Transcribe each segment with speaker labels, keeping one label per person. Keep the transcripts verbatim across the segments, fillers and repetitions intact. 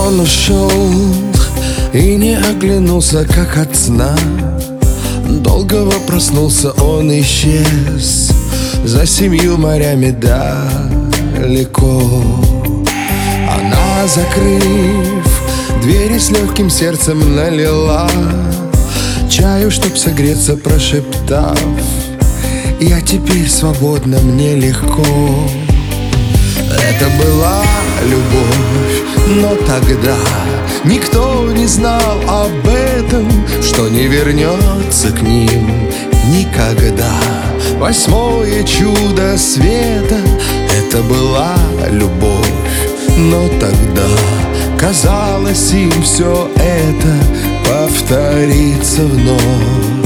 Speaker 1: Он ушел и не оглянулся, как от сна. Долгого проснулся, он исчез за семью морями далеко. Она, закрыв двери, с легким сердцем налила чаю, чтоб согреться, прошептав: я теперь свободна, мне легко. Это была любовь, но тогда никто не знал об этом, что не вернется к ним никогда. Восьмое чудо света — это была любовь, но тогда казалось им все это повторится вновь.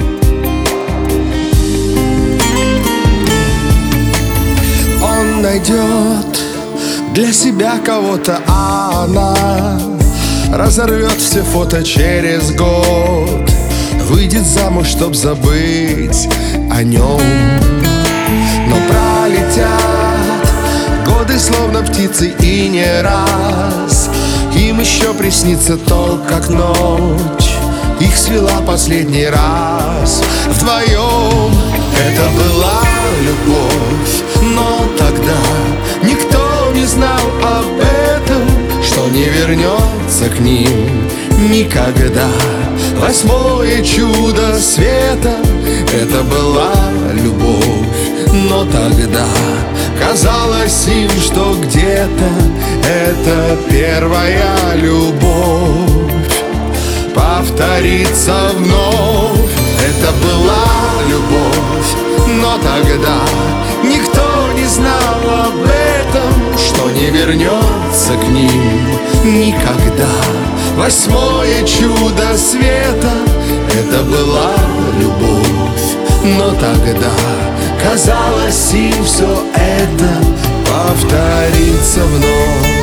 Speaker 1: Он найдет для себя кого-то, а она разорвет все фото через год, выйдет замуж, чтоб забыть о нем. Но пролетят годы, словно птицы, и не раз им еще приснится то, как ночь их свела последний раз вдвоем. Это была любовь, но тогда никто не знал об этом, что не вернется к ним никогда. Восьмое чудо света — это была любовь, но тогда казалось им, что где-то это первая любовь повторится вновь. Это была любовь, но тогда никто не знал об этом, что не вернется к ним никогда. Восьмое чудо света — это была любовь, но тогда казалось им все это повторится вновь.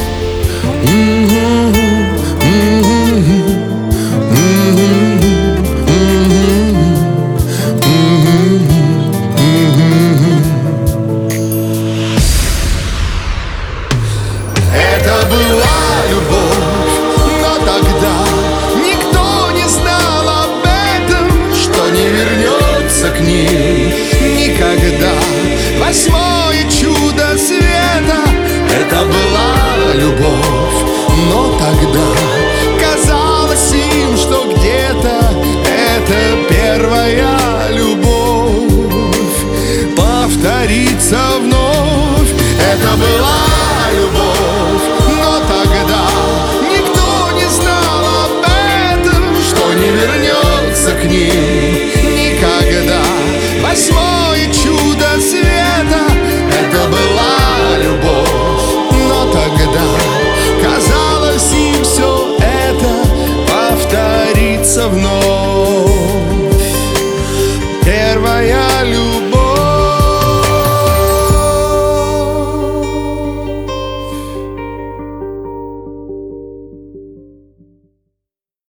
Speaker 1: Это была любовь, но тогда никто не знал об этом, что не вернется к ним никогда. Восьмое чудо света — это была любовь, но тогда казалось им, что где-то это первая любовь повторится вновь. Это была любовь, но тогда никто не знал об этом, что не вернется к ним никогда. Восьмое